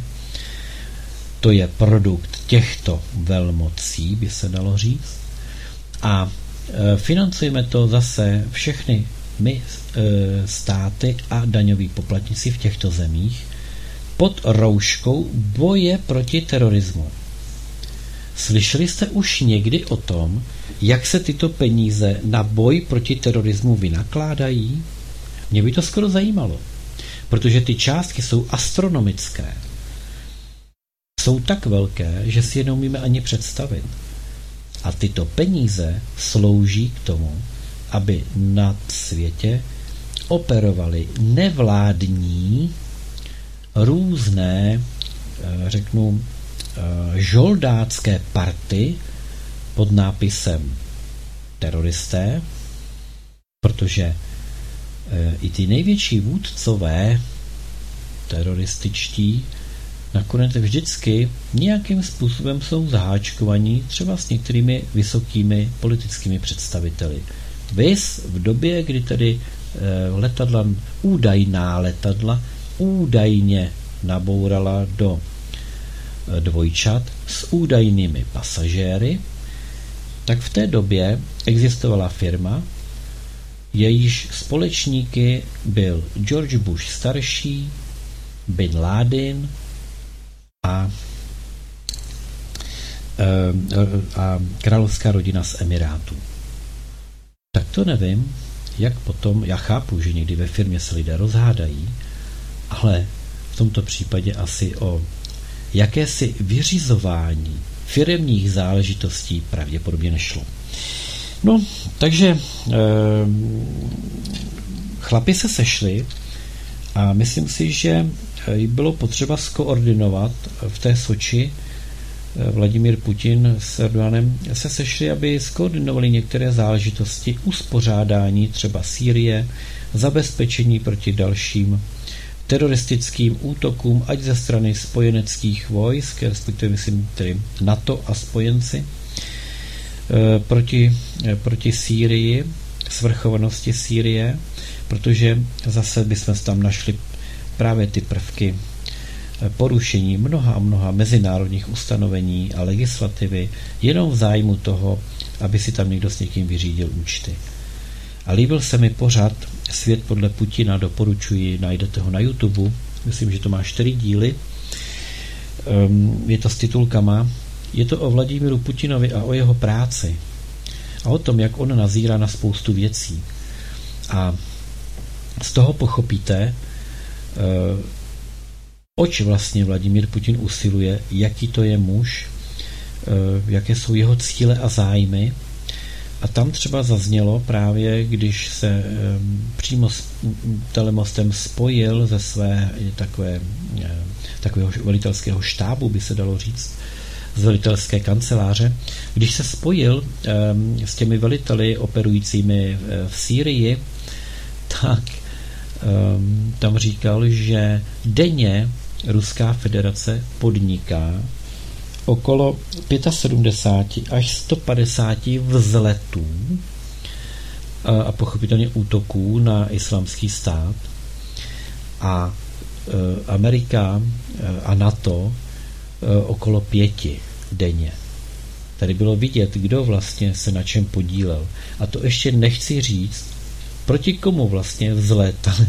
To je produkt těchto velmocí, by se dalo říct. A financujeme to zase všechny my, státy a daňoví poplatníci v těchto zemích pod rouškou boje proti terorismu. Slyšeli jste už někdy o tom, jak se tyto peníze na boj proti terorismu vynakládají? Mě by to skoro zajímalo, protože ty částky jsou astronomické. Jsou tak velké, že si je neumíme ani představit. A tyto peníze slouží k tomu, aby na světě operovaly nevládní různé, řeknu, žoldácké party pod nápisem teroristé, protože i ty největší vůdcové terorističtí nakonec vždycky nějakým způsobem jsou zaháčkovaní třeba s některými vysokými politickými představiteli. Viz v době, kdy tedy údajná letadla údajně nabourala do dvojčat s údajnými pasažéry, tak v té době existovala firma, jejíž společníky byl George Bush starší, Bin Laden a královská rodina z Emirátů. Tak to nevím, jak potom, já chápu, že někdy ve firmě se lidé rozhádají, ale v tomto případě asi o jakési vyřizování firemních záležitostí pravděpodobně nešlo. No, takže chlapi se sešli a myslím si, že bylo potřeba skoordinovat v té Soči. Vladimír Putin s Erdoganem se sešli, aby skoordinovali některé záležitosti uspořádání třeba Sýrie, zabezpečení proti dalším teroristickým útokům, ať ze strany spojeneckých vojsk, respektive myslím tedy NATO a spojenci, proti Sýrii, svrchovanosti Sýrie, protože zase bychom tam našli právě ty prvky porušení mnoha mezinárodních ustanovení a legislativy jenom v zájmu toho, aby si tam někdo s někým vyřídil účty. A líbil se mi pořad Svět podle Putina, doporučuji, najdete ho na YouTube, myslím, že to má 4 díly, je to s titulkama, je to o Vladimíru Putinovi a o jeho práci a o tom, jak on nazírá na spoustu věcí. A z toho pochopíte, oč vlastně Vladimír Putin usiluje, jaký to je muž, jaké jsou jeho cíle a zájmy. A tam třeba zaznělo právě, když se přímo s telemostem spojil ze své takového velitelského štábu, by se dalo říct, z velitelské kanceláře, když se spojil s těmi veliteli operujícími v Sýrii, tak tam říkal, že denně Ruská federace podniká okolo 75 až 150 vzletů a pochopitelně útoků na islámský stát a Amerika a NATO okolo 5 denně. Tady bylo vidět, kdo vlastně se na čem podílel. A to ještě nechci říct, proti komu vlastně vzlétaly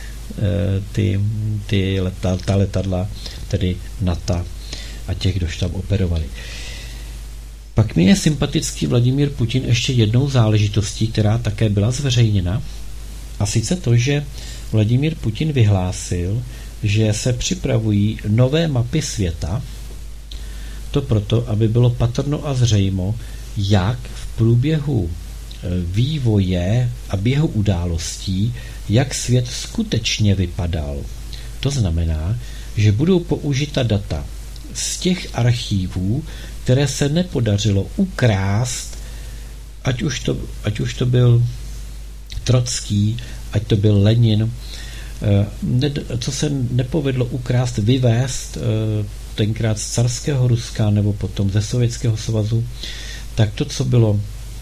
ta letadla, tedy NATO a těch, kdož tam operovali. Pak mi je sympatický Vladimír Putin ještě jednou záležitostí, která také byla zveřejněna, a sice to, že Vladimír Putin vyhlásil, že se připravují nové mapy světa, to proto, aby bylo patrno a zřejmo, jak v průběhu vývoje a běhu událostí, jak svět skutečně vypadal. To znamená, že budou použita data z těch archívů, které se nepodařilo ukrást, ať už to byl Trocký, ať to byl Lenin, co se nepovedlo ukrást, vyvést tenkrát z carského Ruska nebo potom ze Sovětského svazu, tak to, co bylo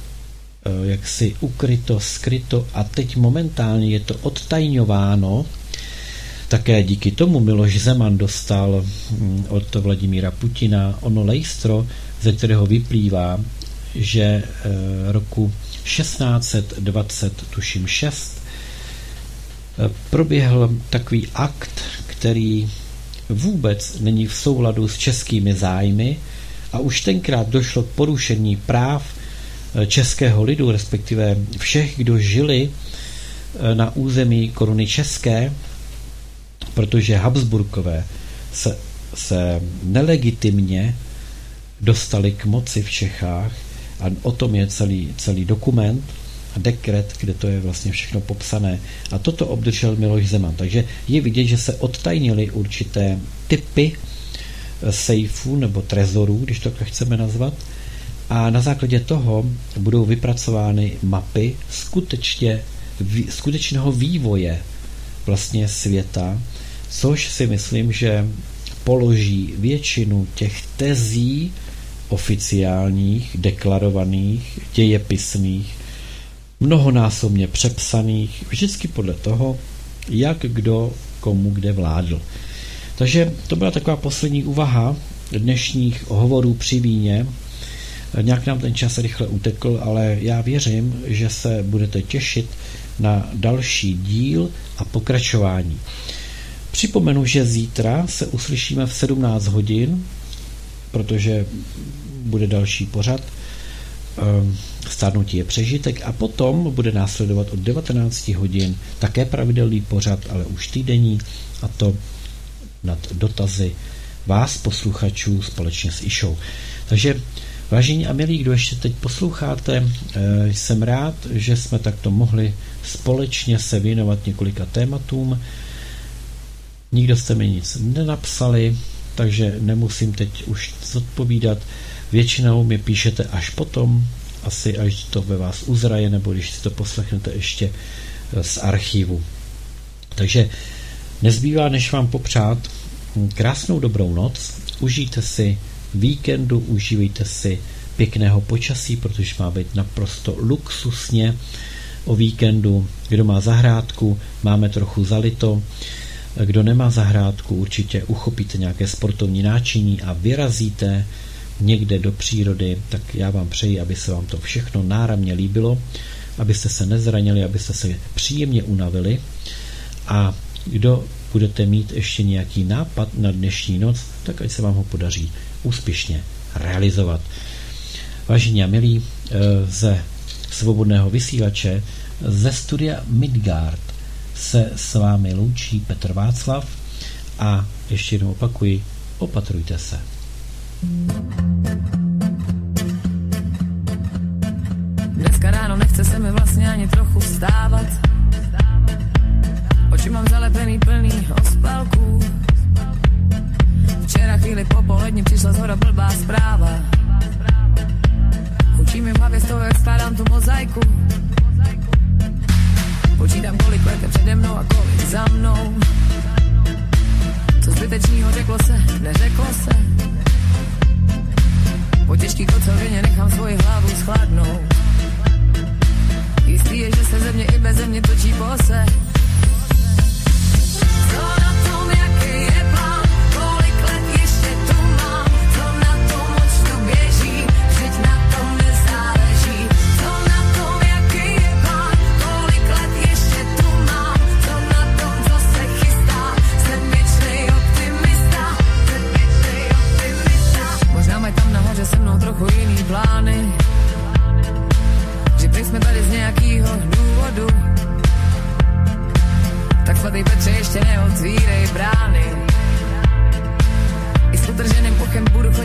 jaksi ukryto, skryto a teď momentálně je to odtajňováno. Také díky tomu Miloš Zeman dostal od Vladimíra Putina ono lejstro, ze kterého vyplývá, že roku 1620, tuším 6, proběhl takový akt, který vůbec není v souladu s českými zájmy a už tenkrát došlo k porušení práv českého lidu, respektive všech, kdo žili na území koruny české, protože Habsburkové se nelegitimně dostali k moci v Čechách a o tom je celý dokument a dekret, kde to je vlastně všechno popsané. A toto obdržel Miloš Zeman. Takže je vidět, že se odtajnily určité typy sejfů nebo trezorů, když to tak chceme nazvat, a na základě toho budou vypracovány mapy skutečného vývoje vlastně světa, což si myslím, že položí většinu těch tezí oficiálních, deklarovaných, dějepisných, mnohonásobně přepsaných, vždycky podle toho, jak kdo komu kde vládl. Takže to byla taková poslední úvaha dnešních hovorů při víně. Nějak nám ten čas rychle utekl, ale já věřím, že se budete těšit na další díl a pokračování. Připomenu, že zítra se uslyšíme v 17 hodin, protože bude další pořad Stárnutí je přežitek a potom bude následovat od 19 hodin také pravidelný pořad, ale už týdenní, a to nad dotazy vás, posluchačů, společně s Išou. Takže vážení a milí, kdo ještě teď posloucháte, jsem rád, že jsme takto mohli společně se věnovat několika tématům. Nikdo jste mi nic nenapsali, takže nemusím teď už zodpovídat. Většinou mi píšete až potom, asi až to ve vás uzraje, nebo když si to poslechnete ještě z archivu. Takže nezbývá, než vám popřát krásnou dobrou noc, užijte si víkendu, užívejte si pěkného počasí, protože má být naprosto luxusně o víkendu. Kdo má zahrádku, máme trochu zalito. Kdo nemá zahrádku, určitě uchopíte nějaké sportovní náčiní a vyrazíte někde do přírody, tak já vám přeji, aby se vám to všechno náramně líbilo, abyste se nezranili, abyste se příjemně unavili, a kdo budete mít ještě nějaký nápad na dnešní noc, tak ať se vám ho podaří úspěšně realizovat. Vážení a milí, ze svobodného vysílače, ze studia Midgard se s vámi loučí Petr Václav a ještě jednou opakuji, opatrujte se. Dneska ráno nechce se mi vlastně ani trochu vstávat. Oči mám zalepený plný ospalků. Včera chvíli po poledni přišla zhora blbá zpráva. Učí mi v hlavě z toho, jak skládám tu mozaiku. Počítám, kolik let je přede mnou a kolik za mnou. Co zbytečnýho řeklo se, neřeklo se. Po těžký kocovině nechám svoji hlavu schladnout. Jistý je, že se ze mě i beze mě točí pose. Co na tom, jaký je plán, kolik let ještě tu mám, co na tom, oč tu běží, vždyť na tom nezáleží. Co na tom, jaký je plán, kolik let ještě tu mám, co na tom, co se chystá, jsem věčnej optimista, jsem věčnej optimista. Možná mají tam nahoře se mnou trochu jiný plány, že prý jsme tady z nějakýho důvodu. Tak svatý Petře, ještě neotvírej brány. I s utrženým pochem budu chodit